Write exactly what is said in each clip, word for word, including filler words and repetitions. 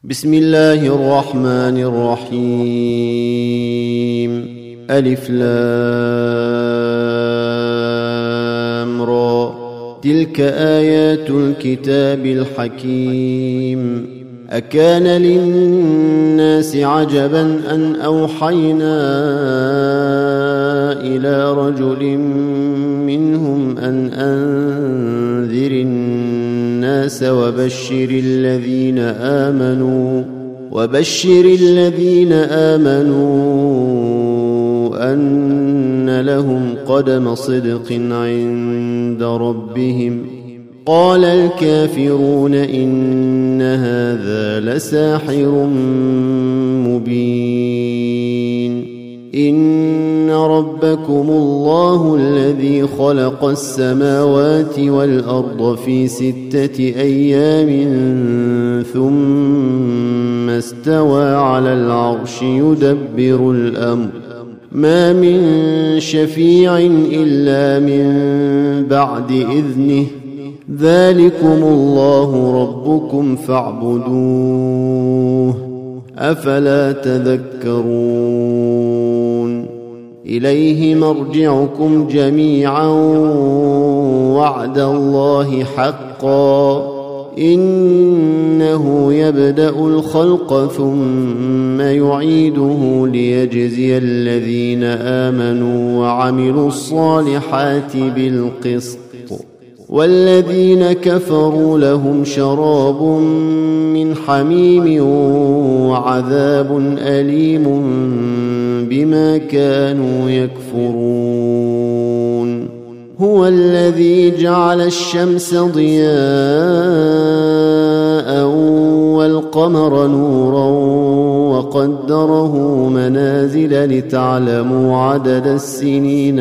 بسم الله الرحمن الرحيم. ألف لام را. تلك آيات الكتاب الحكيم. أكان للناس عجبا أن أوحينا إلى رجل منهم أن أنذر الناس وبشر الذين آمنوا وبشر الذين آمنوا أن لهم قدم صدق عند ربهم. قال الكافرون إن هذا لساحر مبين. إن ربكم الله الذي خلق السماوات والأرض في ستة أيام ثم استوى على العرش يدبر الأمر ما من شفيع إلا من بعد إذنه ذلكم الله ربكم فاعبدوه أفلا تذكرون. إليه مرجعكم جميعا وعد الله حقا إنه يبدأ الخلق ثم يعيده ليجزي الذين آمنوا وعملوا الصالحات بالقسط والذين كفروا لهم شراب من حميم وعذاب أليم بما كانوا يكفرون. هو الذي جعل الشمس ضياء والقمر نورا وقدره منازل لتعلموا عدد السنين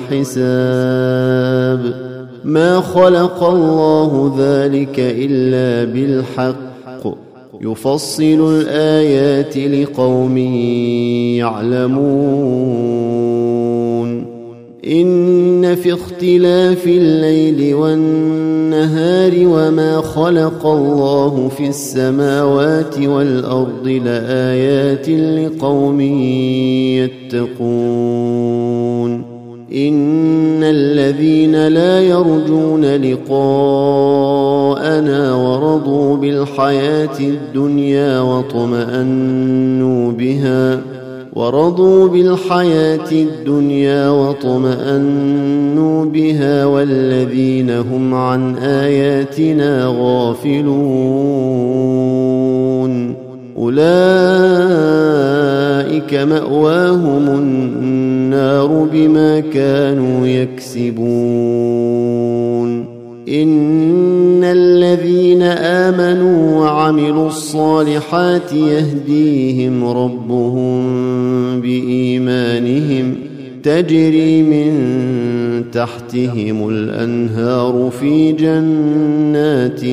والحساب ما خلق الله ذلك إلا بالحق يفصل الآيات لقوم يعلمون. إن في اختلاف الليل والنهار وما خلق الله في السماوات والأرض لآيات لقوم يتقون. إن الذين لا يرجون لقاءنا ورضوا بالحياة الدنيا واطمأنوا بها ورضوا بالحياة الدنيا واطمأنوا بها والذين هم عن آياتنا غافلون أولئك مأواهم النار بما كانوا يكسبون. إن الذين آمنوا وعملوا الصالحات يهديهم ربهم بإيمانهم تجري من تحتهم الأنهار في جنات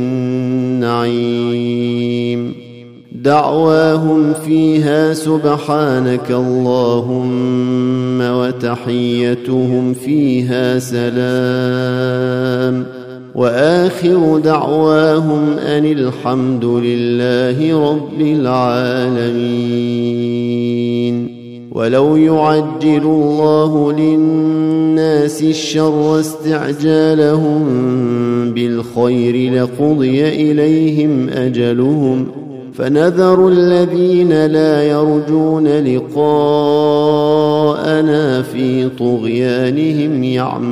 النعيم دعواهم فيها سبحانك اللهم وتحيتهم فيها سلام وآخر دعواهم أن الحمد لله رب العالمين. ولو يعجل الله للناس الشر استعجالهم بالخير لقضي إليهم أجلهم فنذر الذين لا يرجون لقاءنا في طغيانهم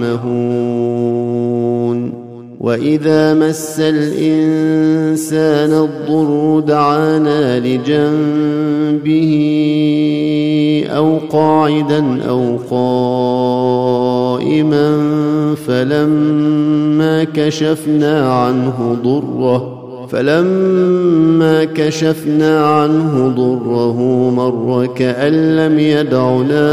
يعمهون. وإذا مس الإنسان الضر دعانا لجنبه أو قاعدا أو قائما فلما كشفنا عنه ضره فلما كشفنا عنه ضره مر كأن لم يدعنا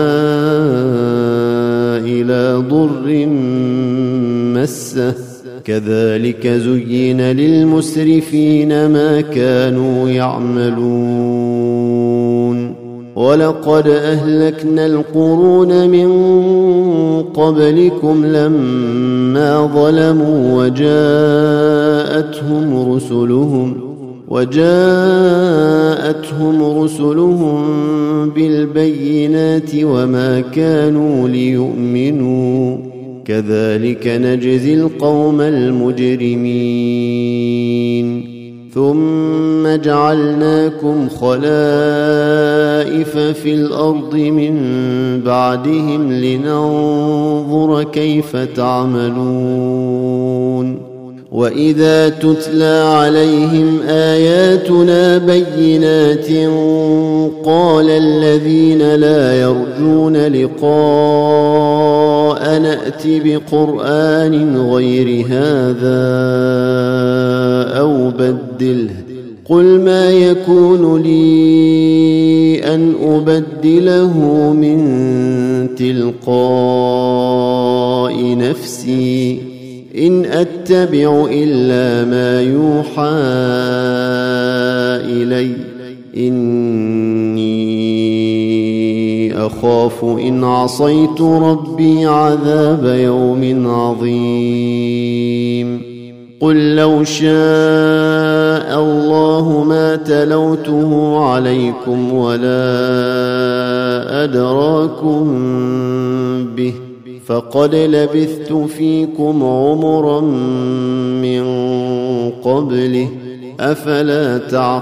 إلى ضر مسه كذلك زين للمسرفين ما كانوا يعملون. ولقد أهلكنا القرون من قبلكم لما ظلموا وجاءتهم رسلهم وجاءتهم رسلهم بالبينات وما كانوا ليؤمنوا كذلك نجزي القوم المجرمين ثم جعلناكم خلائف في الأرض من بعدهم لننظر كيف تعملون وإذا تتلى عليهم آياتنا بينات قال الذين لا يرجون لقاء نأت بقرآن غير هذا أو بدله قل ما يكون لي أن أبدله من تلقاء نفسي إن أتبع إلا ما يوحى إلي إني أخاف إن عصيت ربي عذاب يوم عظيم قل لو شاء الله ما تلوته عليكم ولا أدراكم به فقد لبثت فيكم عمرا من قبله أفلا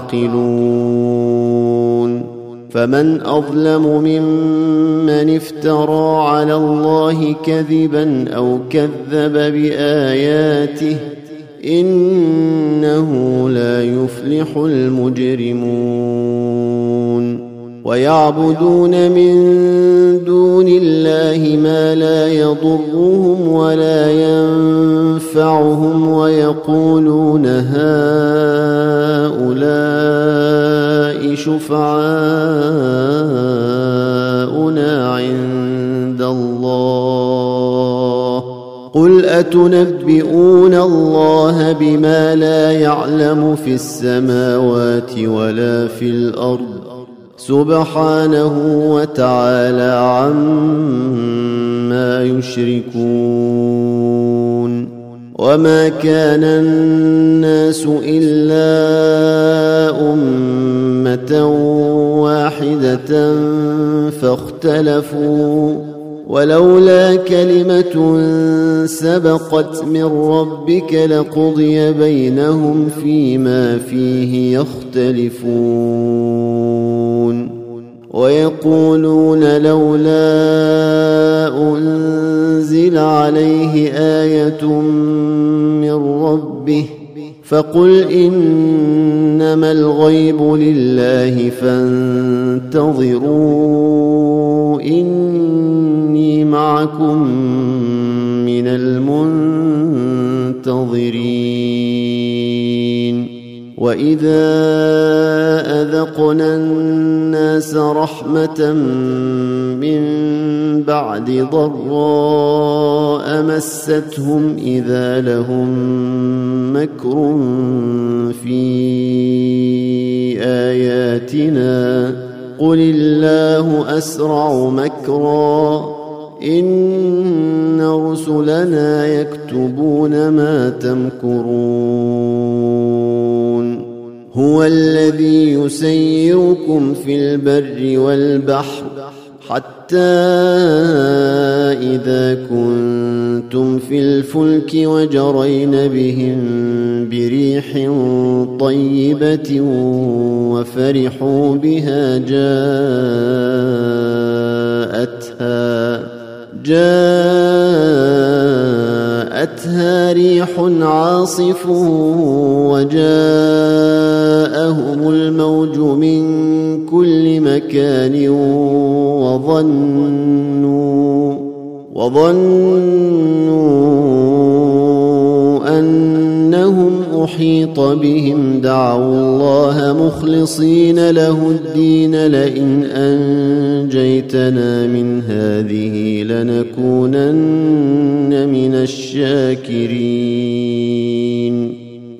تعقلون فمن أظلم ممن افترى على الله كذبا أو كذب بآياته إنه لا يفلح المجرمون ويعبدون من دون الله ما لا يضرهم ولا ينفعهم ويقولون هؤلاء شفعاؤنا عند الله قل أتنبئون الله بما لا يعلم في السماوات ولا في الأرض سبحانه وتعالى عما يشركون وما كان الناس إلا أمة واحدة فاختلفوا ولولا كلمة سبقت من ربك لقضي بينهم فيما فيه يختلفون ويقولون لولا أنزل عليه آية من ربه فقل إنما الغيب لله فانتظروا إني معكم من المنتظرين وإذا أذقنا الناس رحمة من بعد ضراء مستهم إذا لهم مكر في آياتنا قل الله أسرع مكرا إن رسلنا يكتبون ما تمكرون هو الذي يسيركم في البر والبحر حتى إذا كنتم في الفلك وجرين بهم بريح طيبة وفرحوا بها جاءتها جاءتها ريح عاصف وجاءهم الموج من كل مكان وظنوا وظنوا أنهم أحيط بهم دعوا الله مخلصين له الدين لئن أنجيتنا من هذه لنكونن من الشاكرين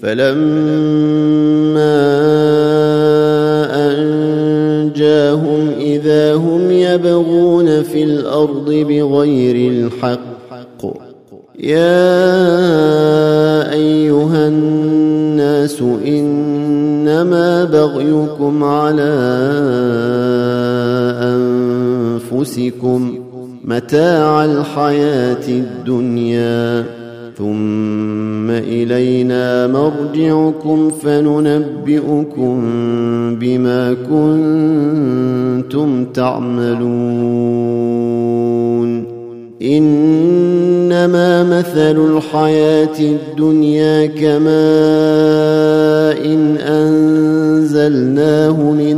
فلما أنجاهم إذا هم يبغون في الأرض بغير الحق يا أيها الناس إن إنما بغيكم على أنفسكم متاع الحياة الدنيا ثم إلينا مرجعكم فننبئكم بما كنتم تعملون. إنما مثل الحياة الدنيا كماء إن أنزلناه من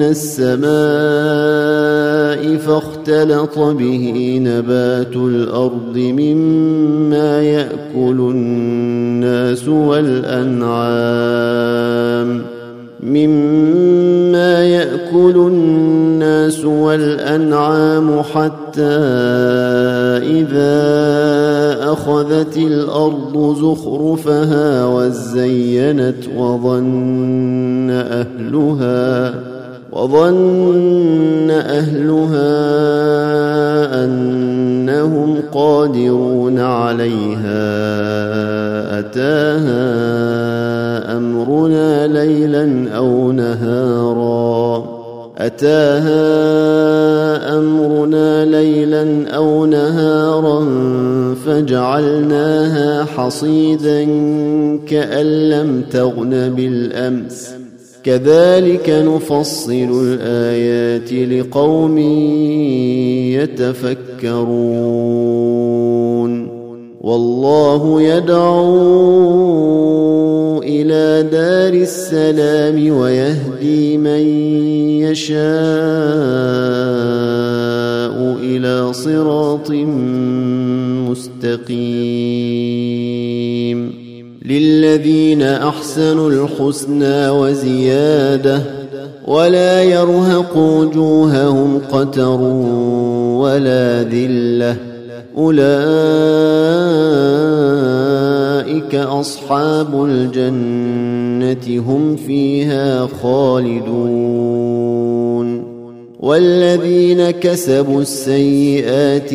السماء فاختلط به نبات الأرض مما يأكل الناس والأنعام مما يأكل الناس والأنعام حتى إذا أخذت الأرض زخرفها وزينت وظن أهلها وظن أهلها أنهم قادرون عليها أتاها أمرنا ليلا أو نهارا أتاها أمرنا ليلا أو نهارا فجعلناها حصيدا كأن لم تغن بالأمس كذلك نفصل الآيات لقوم يتفكرون. والله يدعو إلى دار السلام ويهدي من يشاء إلى صراط مستقيم. للذين أحسنوا الحسنى وزيادة ولا يرهق وجوههم قتر ولا ذلة أولئك أصحاب الجنة هم فيها خالدون. والذين كسبوا السيئات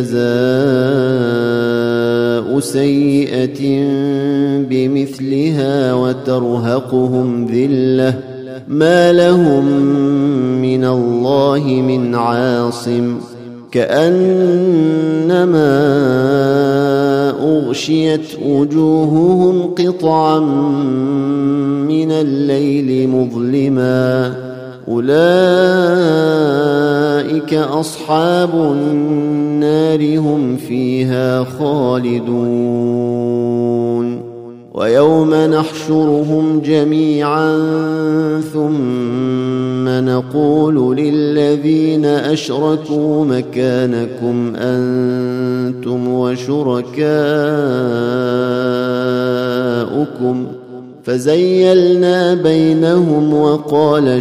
جزاء سيئة بمثلها وترهقهم ذلة ما لهم من الله من عاصم كأنما أغشيت وجوههم قطعا من الليل مظلما أولئك أصحاب النار هم فيها خالدون. ويوم نحشرهم جميعا ثم نقول للذين أشركوا مكانكم أنتم وشركاؤكم فزيلنا بينهم وقال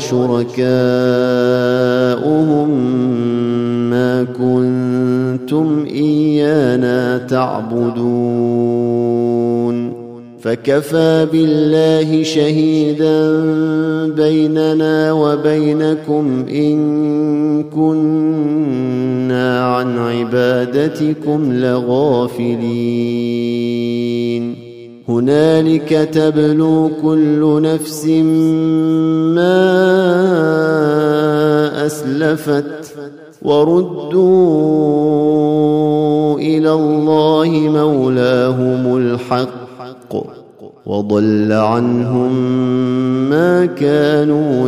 شركاؤهم ما كنتم إيانا تعبدون فكفى بالله شهيدا بيننا وبينكم إن كنا عن عبادتكم لغافلين. هنالك تبلو كل نفس ما أسلفت وردوا إلى الله مولاهم الحق وضل عنهم ما كانوا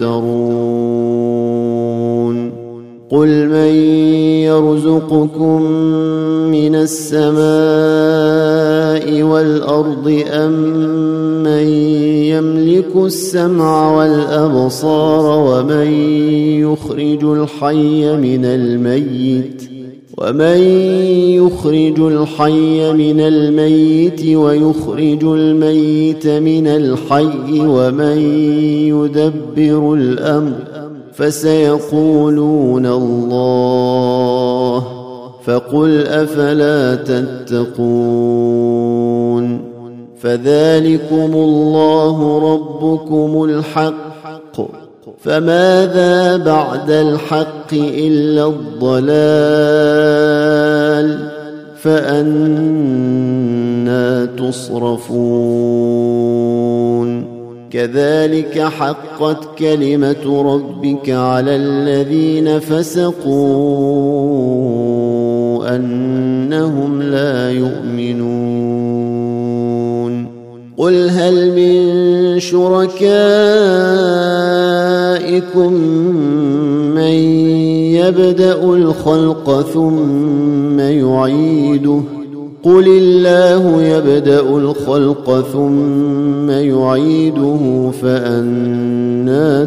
يفترون. قل من يرزقكم من السماء والأرض أم من يملك السمع والأبصار ومن يخرج الحي من الميت ومن يخرج الحي من الميت ويخرج الميت من الحي ومن يدبر الأمر فسيقولون الله فقل أفلا تتقون. فذلكم الله ربكم الحق فماذا بعد الحق إلا الضلال فأنى تصرفون. كذلك حقت كلمة ربك على الذين فسقوا أنهم لا يؤمنون قل هل من شركائكم من يبدأ الخلق ثم يعيده قل الله يبدأ الخلق ثم يعيده فأنى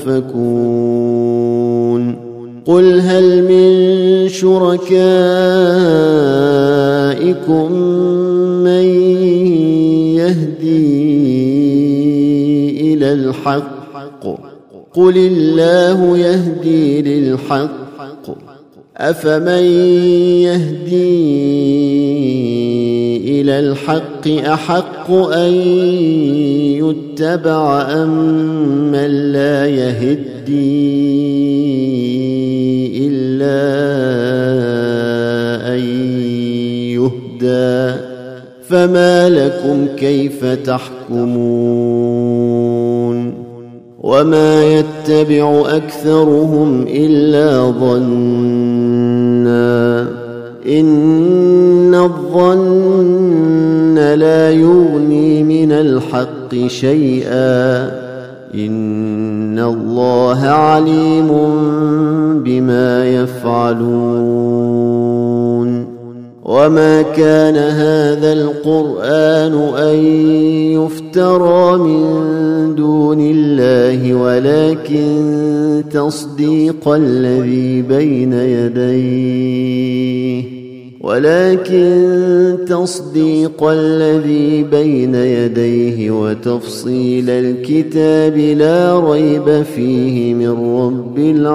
تؤفكون قل هل من شركائكم من يهدي إلى الحق قل الله يهدي للحق أفمن يهدي إلى الحق أحق أن يتبع أم من لا يهدي إلا أن يهدى فما لكم كيف تحكمون وما يتبع أكثرهم إلا ظنا إن الظن لا يغني من الحق شيئا إن الله عليم بما يفعلون وما كان هذا القرآن أن يفترى من دون الله ولكن تصديق الذي بين يديه ولكن تصديق الذي بين يديه وتفصيل الكتاب لا ريب فيه من رب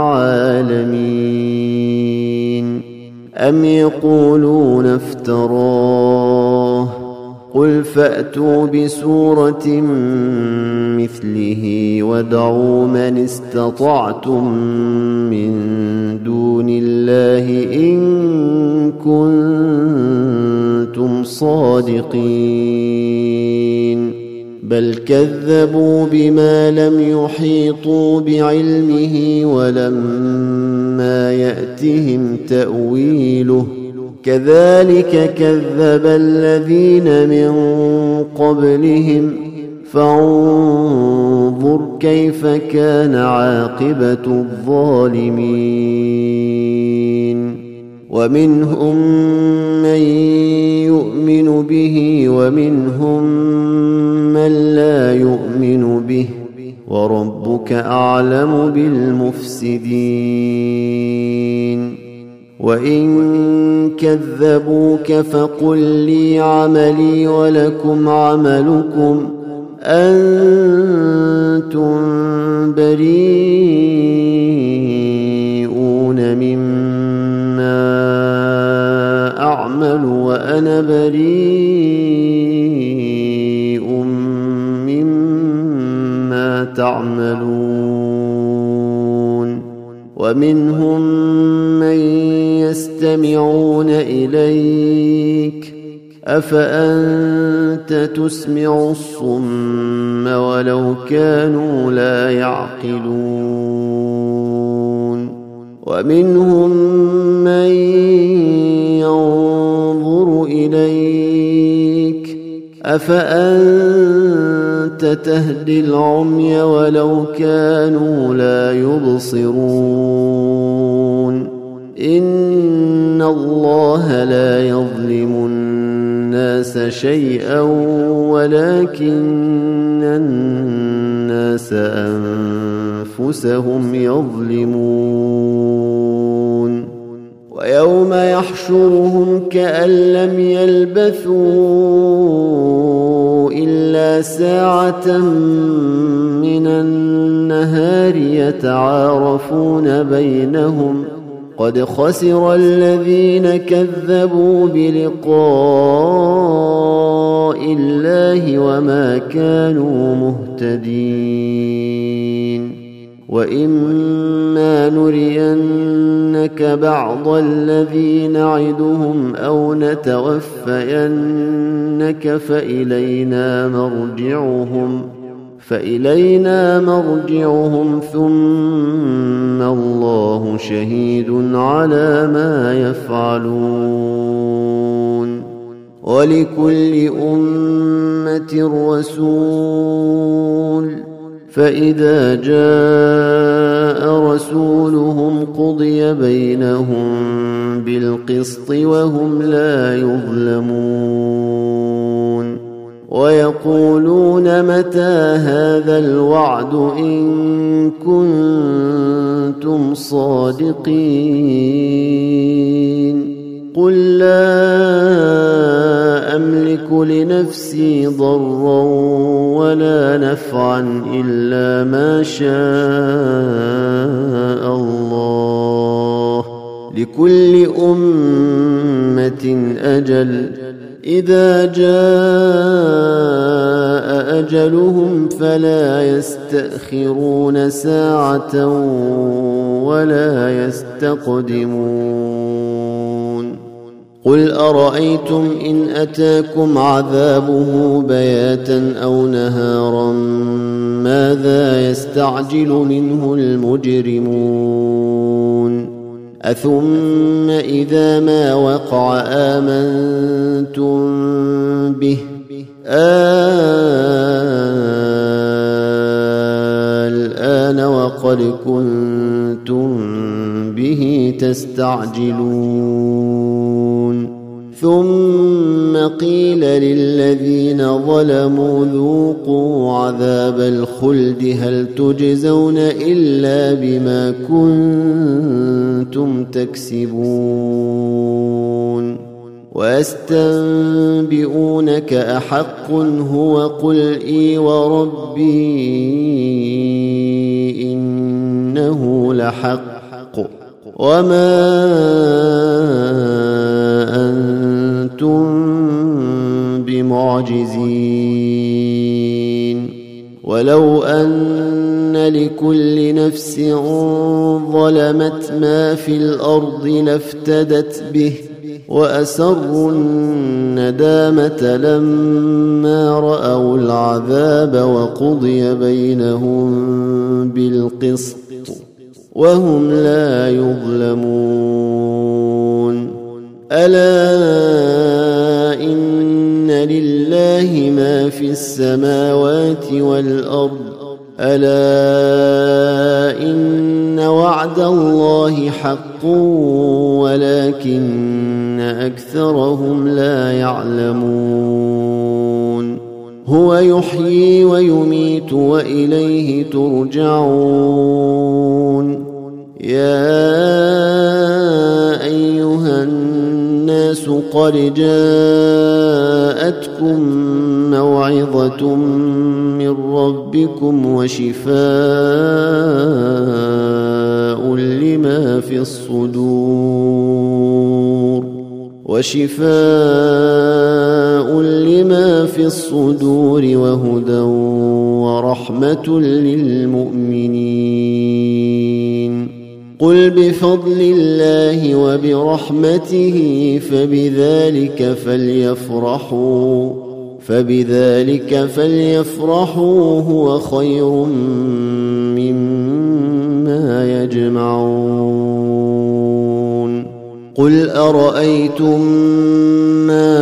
العالمين أم يقولون افتراه قل فأتوا بسورة مثله وادعوا من استطعتم من دون الله إن كنتم صادقين بل كذبوا بما لم يحيطوا بعلمه ولما يأتهم تأويله كذلك كذب الذين من قبلهم فانظر كيف كان عاقبة الظالمين ومنهم من يؤمن به ومنهم من لا يؤمن به وربك أعلم بالمفسدين وإن كذبوك فقل لي عملي ولكم عملكم أنتم بريئون مما أعمل وأنا بريء مما تعملون ومنهم من يستمعون إليك أفأنت تسمع الصم ولو كانوا لا يعقلون ومنهم من ينظر إليك أفأنت تهدي العمي ولو كانوا لا يبصرون إن الله لا يظلم الناس شيئا ولكن الناس أنفسهم يظلمون ويوم يحشرهم كأن لم يلبثوا إلا ساعة من النهار يتعارفون بينهم قد خسر الذين كذبوا بلقاء الله وما كانوا مهتدين وإما نرينك بعض الذي نعدهم أو نتوفينك فإلينا مرجعهم فإلينا مرجعهم ثم الله شهيد على ما يفعلون ولكل أمة رسول فإذا جاء رسولهم قضي بينهم بالقسط وهم لا يظلمون ويقولون متى هذا الوعد إن كنتم صادقين قل لا أملك لنفسي ضرا ولا نفعا إلا ما شاء الله لكل أمة أجل إذا جاء أجلهم فلا يستأخرون ساعة ولا يستقدمون قل أرأيتم إن أتاكم عذابه بياتا أو نهارا ماذا يستعجل منه المجرمون أثم إذا ما وقع آمنتم به الآن وقد كنتم به تستعجلون ثم قيل للذين ظلموا ذوقوا عذاب الخلد هل تجزون إلا بما كنتم تكسبون ويستنبئونك أحق هو قل إي وربي إنه لحق وما أنتم بمعجزين ولو أن لكل نفس ظلمت ما في الأرض لافتدت به وأسروا الندامة لما رأوا العذاب وقضي بينهم بالقسط وهم لا يظلمون ألا إن لله ما في السماوات والأرض ألا إن وعد الله حق ولكن أكثرهم لا يعلمون هو يحيي ويميت وإليه ترجعون يا أيها الناس قد جاءتكم موعظة من ربكم وشفاء لما في الصدور وشفاء لما في الصدور وهدى ورحمة للمؤمنين قل بفضل الله وبرحمته فبذلك فليفرحوا فبذلك فليفرحوا هو خير مما يجمعون قل أرأيتم ما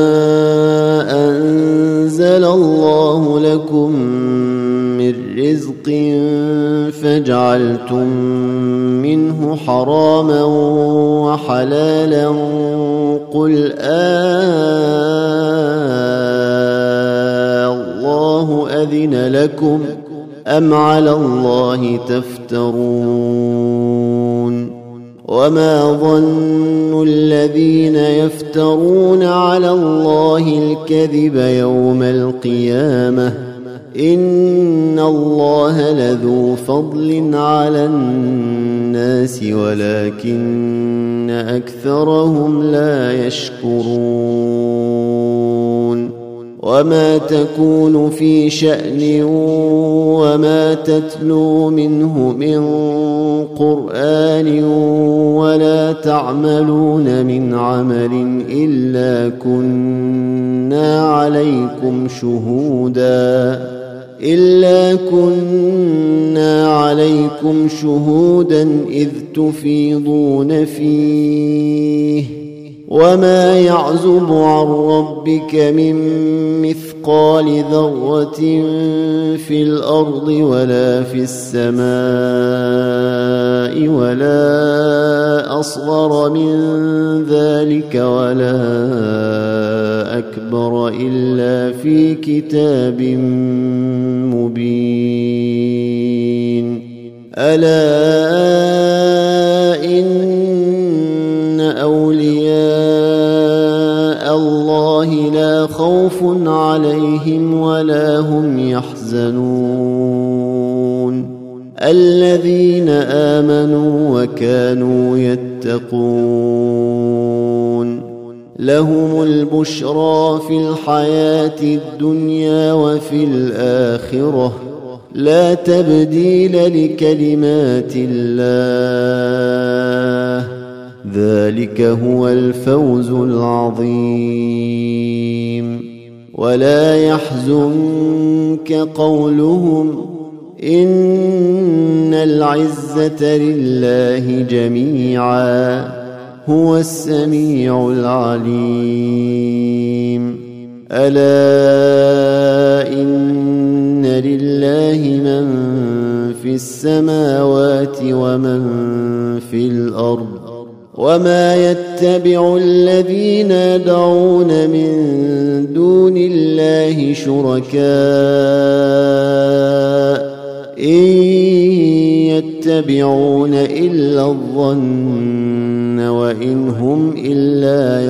أنزل الله لكم من رزق فجعلتم منه حراما وحلالا قل آه الله أذن لكم أم على الله تفترون وما ظن الذين يفترون على الله الكذب يوم القيامة إن الله لذو فضل على الناس ولكن أكثرهم لا يشكرون وما تكون في شأن وما تتلو منه من قرآن ولا تعملون من عمل إلا كنا عليكم شهودا إلا كنا عليكم شهودا إذ تفيضون فيه وما يعزب عن ربك من مثقال ذرة في الأرض ولا في السماء ولا أصغر من ذلك ولا أكبر إلا في كتاب مبين. ألا إن أولياء الله لا خوف عليهم ولا هم يحزنون الذين آمنوا وكانوا يتقون لهم البشرى في الحياة الدنيا وفي الآخرة لا تبديل لكلمات الله ذلك هو الفوز العظيم. ولا يحزنك قولهم إن العزة لله جميعا هو السميع العليم. ألا إن لله من في السماوات ومن في الأرض وما يتبع الذين يدعون من دون الله شركاء إن يتبعون إلا الظن وإن هم إلا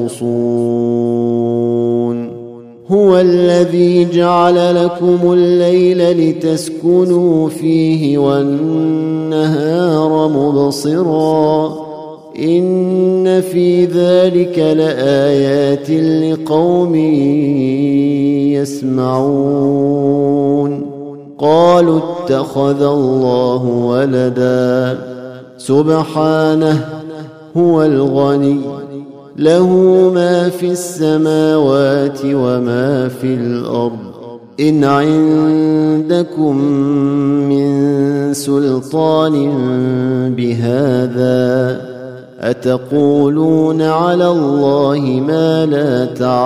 يخرصون. هو الذي جعل لكم الليل لتسكنوا فيه والنهار مبصرا إن في ذلك لآيات لقوم يسمعون. قالوا اتخذ الله ولدا سبحانه هو الغني له ما في السماوات وما في الأرض إن عندكم من سلطان بهذا أتقولون على الله ما لا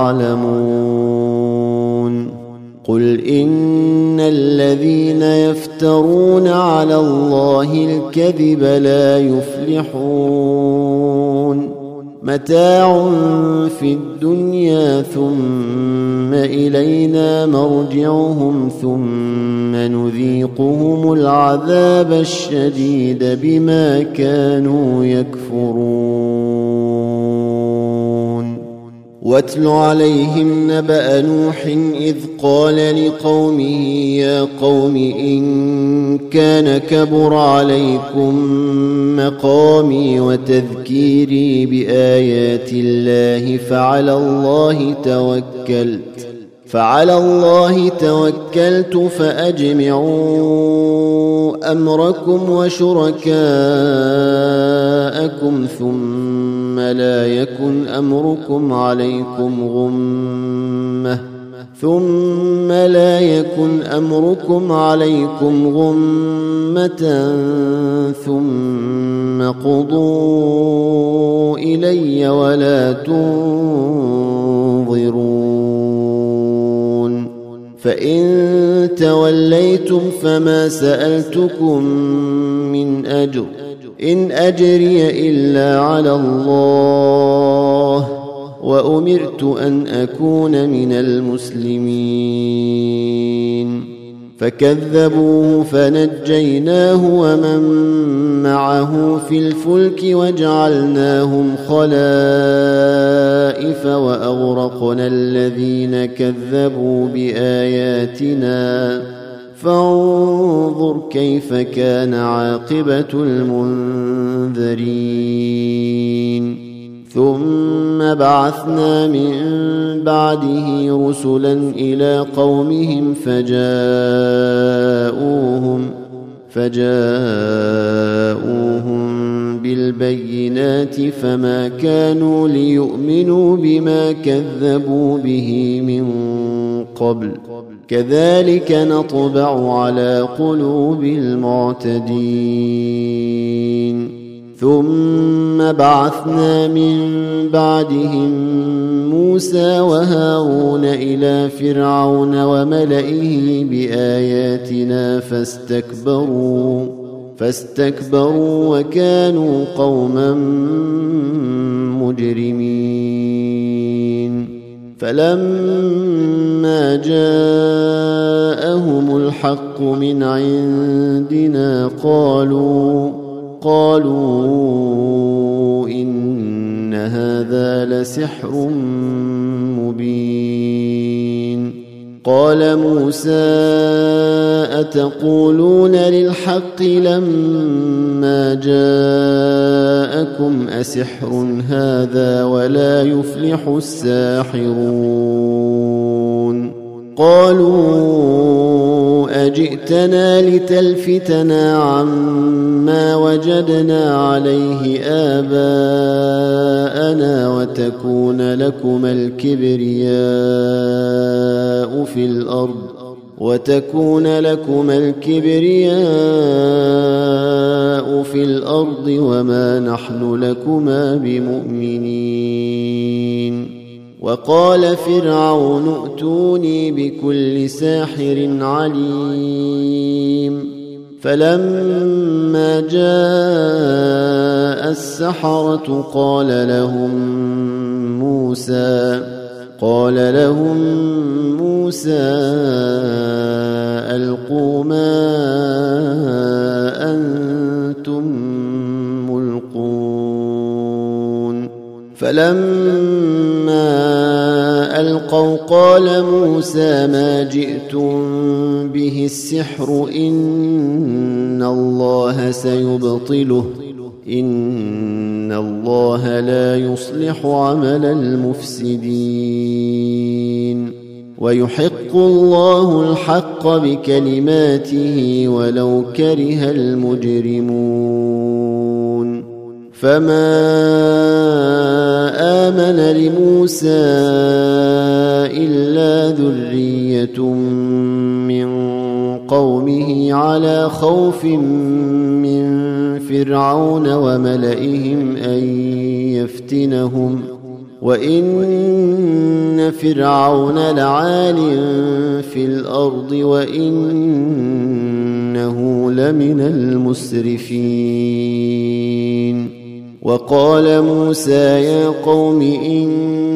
تعلمون. قل إن الذين يفترون على الله الكذب لا يفلحون متاع في الدنيا ثم إلينا مرجعهم ثم نذيقهم العذاب الشديد بما كانوا يكفرون. واتل عليهم نبأ نوح إذ قال لقومه يا قوم إن كان كبر عليكم مقامي وتذكيري بآيات الله فعلى الله توكلت فعلى الله توكلت فأجمعوا أمركم وشركاءكم ثم لا يكن أمركم عليكم غمة ثم لا يكن أمركم عليكم غمة ثم قضوا إلي ولا تنظرون. فإن توليتم فما سألتكم من أجر إن أجري إلا على الله وأمرت أن أكون من المسلمين. فكذبوه فنجيناه ومن معه في الفلك وجعلناهم خلائف وأغرقنا الذين كذبوا بآياتنا فانظر كيف كان عاقبة المنذرين. ثم بعثنا من بعده رسلا إلى قومهم فجاءوهم فجاءوهم بالبينات فما كانوا ليؤمنوا بما كذبوا به من قبل كذلك نطبع على قلوب المعتدين ثم بعثنا من بعدهم موسى وهارون إلى فرعون وملئه بآياتنا فاستكبروا فاستكبروا وكانوا قوما مجرمين فلما جاءهم الحق من عندنا قالوا قالوا إن هذا لسحر مبين قال موسى أتقولون للحق لما جاءكم أسحر هذا ولا يفلح الساحرون قالوا أجئتنا لتلفتنا عما وجدنا عليه آباءنا وتكون لكما الكبرياء في الأرض وتكون لكما الكبرياء في الأرض وما نحن لكما بمؤمنين وقال فرعون ائتوني بكل ساحر عليم فلما جاء السحرة قال لهم موسى قال لهم موسى ألقوا ما أنتم ملقون فلما ألقوا قال موسى ما جئتم به السحر إن الله سيبطله إن الله لا يصلح عمل المفسدين ويحق الله الحق بكلماته ولو كره المجرمون فما آمن لموسى إلا ذرية من قومه على خوف من فرعون وملئهم أن يفتنهم وإن فرعون لعال في الأرض وإنه لمن المسرفين وقال موسى يا قوم إن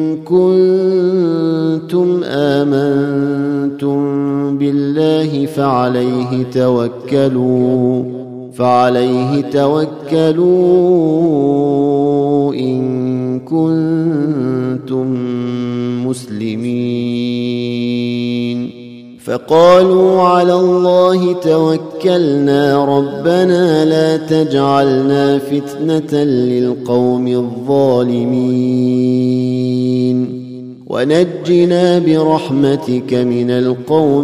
كنتم آمنتم بالله فعليه توكلوا فعليه توكلوا إن كنتم مسلمين فقالوا على الله توكلنا ربنا لا تجعلنا فتنة للقوم الظالمين ونجنا برحمتك من القوم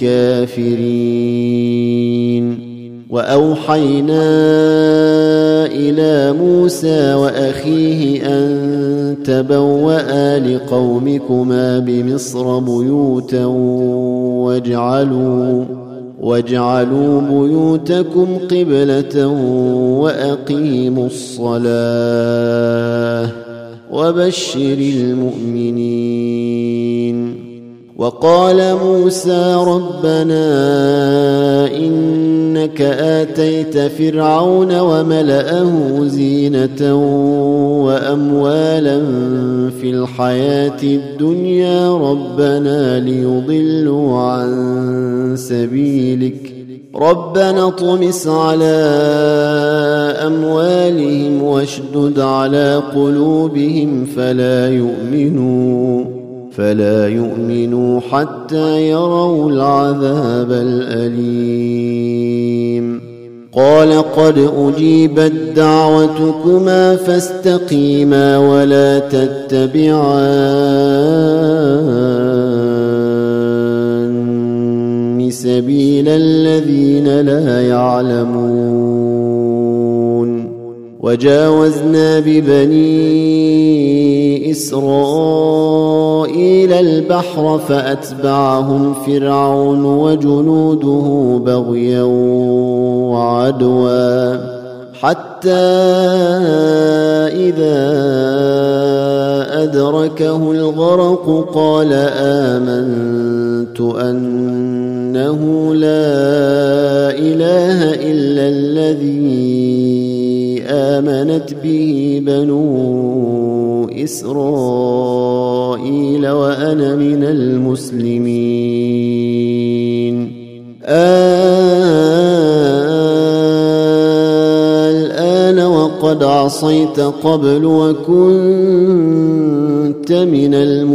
الكافرين وأوحينا إلى موسى وأخيه أن تبوأ لقومكما بمصر بيوتا واجعلوا واجعلوا بيوتكم قبلة وأقيموا الصلاة وبشر المؤمنين وقال موسى ربنا إنك آتيت فرعون وملأه زينة وأموالا في الحياة الدنيا ربنا ليضلوا عن سبيلك ربنا اطمس على أموالهم واشدد على قلوبهم فلا يؤمنوا فلا يؤمنوا حتى يروا العذاب الأليم قال قد أجيبت دعوتكما فاستقيما ولا تتبعان سبيل الذين لا يعلمون وجاوزنا ببني إسرائيل البحر فأتبعهم فرعون وجنوده بغيا وعدوا حتى إذا أدركه الغرق قال آمنت أنه لا إله إلا الذي آمنت به بنو إسرائيل وأنا من المسلمين. الآن وقد عصيت قبل وكنت من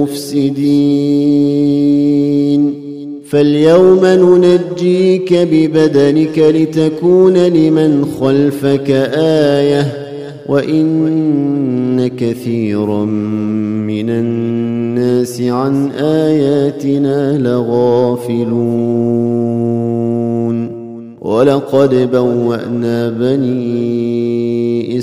المفسدين فاليوم ننجيك ببدنك لتكون لمن خلفك آية وإن كثيرا من الناس عن آياتنا لغافلون. ولقد بوأنا بني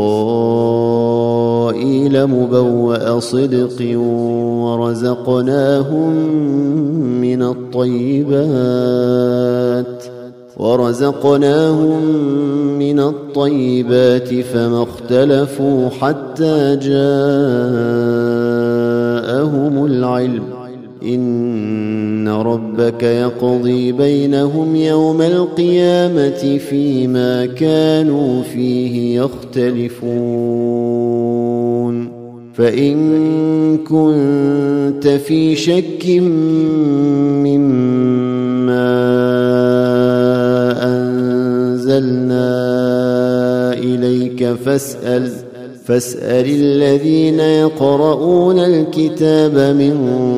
إسرائيل مبوأ صدق ورزقناهم من الطيبات ورزقناهم من الطيبات فما اختلفوا حتى جاءهم العلم إن ربك يقضي بينهم يوم القيامة فيما كانوا فيه يختلفون. فإن كنت في شك مما أنزلنا إليك فاسأل فاسأل الذين يقرؤون الكتاب من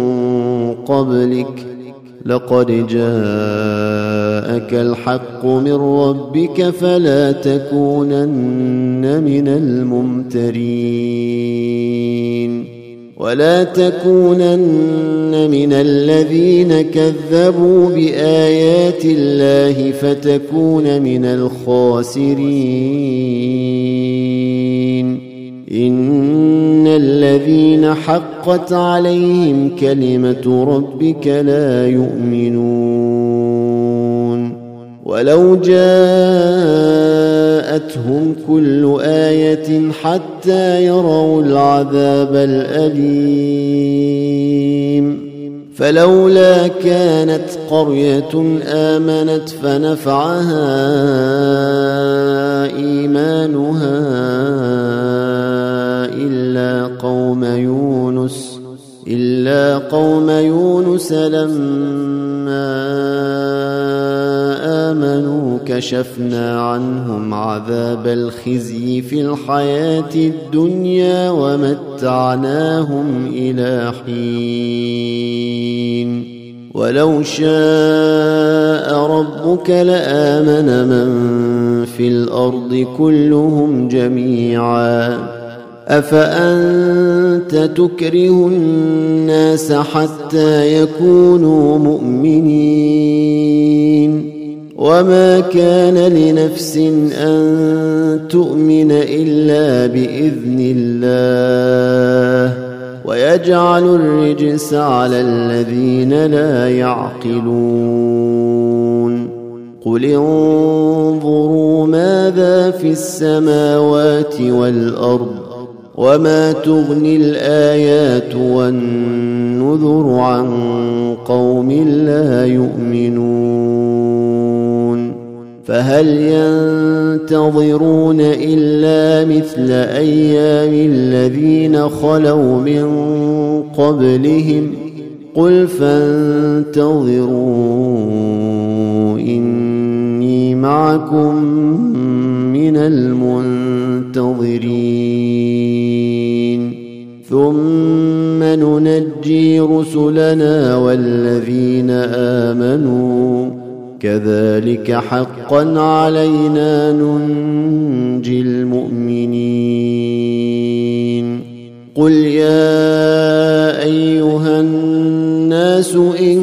قبلك لقد جاءك الحق من ربك فلا تكونن من الممترين ولا تكونن من الذين كذبوا بآيات الله فتكون من الخاسرين. إن الذين حقت عليهم كلمة ربك لا يؤمنون ولو جاءتهم كل آية حتى يروا العذاب الأليم فلولا كانت قرية آمنت فنفعها إيمانها إلا قوم يونس إلا قوم يونس لما آمنوا كشفنا عنهم عذاب الخزي في الحياة الدنيا ومتعناهم إلى حين. ولو شاء ربك لآمن من في الأرض كلهم جميعا أفأنت تكره الناس حتى يكونوا مؤمنين وما كان لنفس أن تؤمن إلا بإذن الله ويجعل الرجس على الذين لا يعقلون. قل انظروا ماذا في السماوات والأرض وما تغني الآيات والنذر عن قوم لا يؤمنون. فهل ينتظرون إلا مثل أيام الذين خلوا من قبلهم قل فانتظروا إني معكم من المنتظرين ثم ننجي رسلنا والذين آمنوا كذلك حقا علينا ننجي المؤمنين. قل يا أيها الناس إن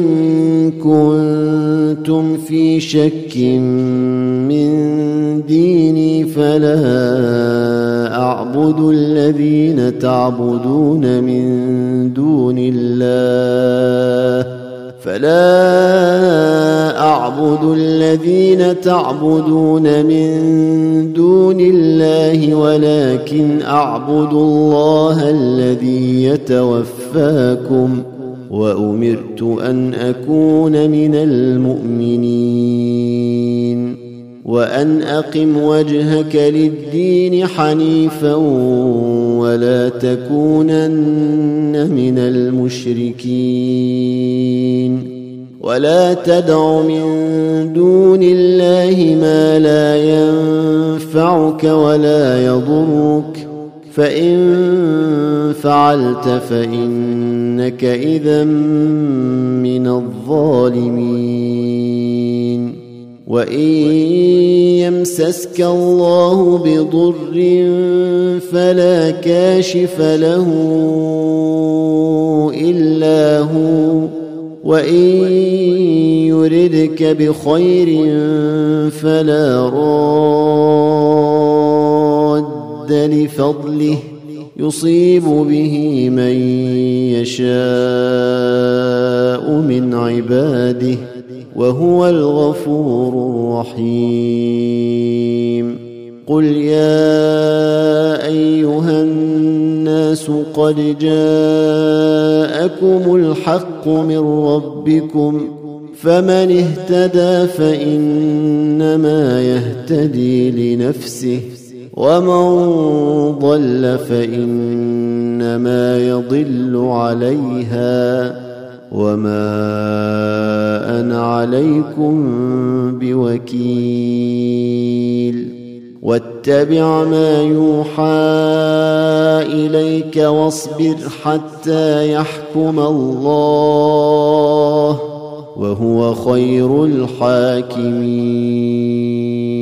كنتم في شك من ديني فلا أعبد الذين تعبدون من دون الله فلا أعبد الذين تعبدون من دون الله ولكن أعبد الله الذي يتوفاكم وأمرت أن أكون من المؤمنين وأن أقم وجهك للدين حنيفا ولا تكونن من المشركين ولا تدع من دون الله ما لا ينفعك ولا يضرك فإن فعلت فإنك إذا من الظالمين وإن يمسسك الله بضر فلا كاشف له إلا هو وإن يردك بخير فلا راد لفضله يصيب به من يشاء من عباده وهو الغفور الرحيم قل يا أيها الناس قد جاءكم الحق من ربكم فمن اهتدى فإنما يهتدي لنفسه ومن ضل فإنما يضل عليها وما أنا عليكم بوكيل واتبع ما يوحى إليك واصبر حتى يحكم الله وهو خير الحاكمين